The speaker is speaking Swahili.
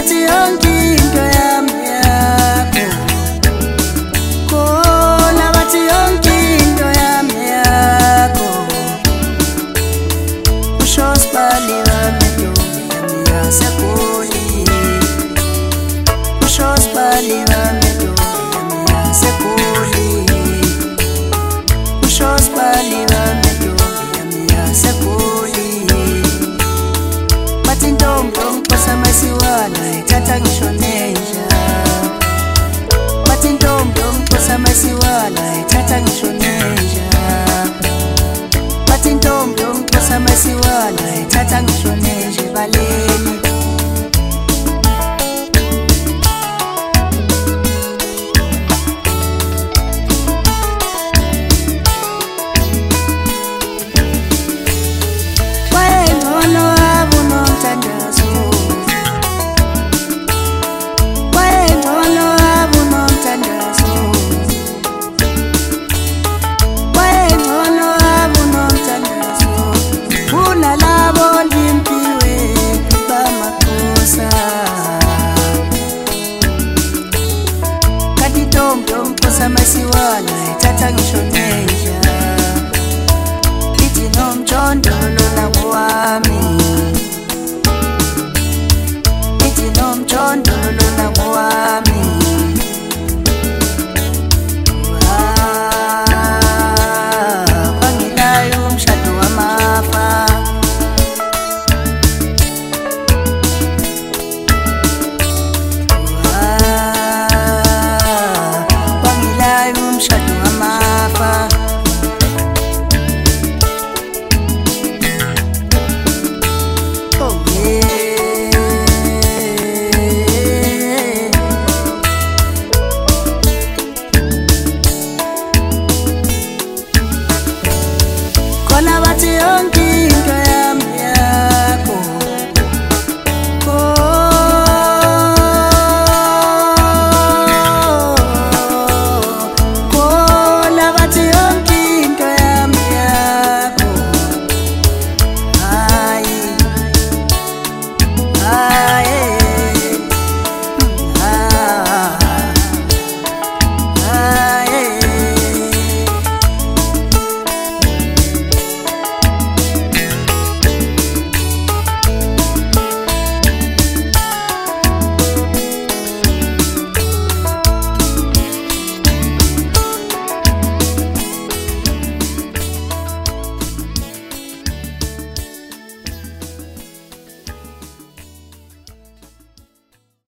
bathi yonke into yami yakho. Khona bathi yonke into yami yakho. Usho sibali wami ntombi yami yaseGoli. Usho sibali wami ntombi yami yaseGoli. Usho sibali wami ntombi yami yaseGoli. Bathi ntombi ongixosa masiwala ithatha ngisho nenja. Bathi ntombi ongixosa masiwala ithatha ngisho nenja. Bathi ntombi ongixosa masiwala ithatha ngisho nenja ebaleni.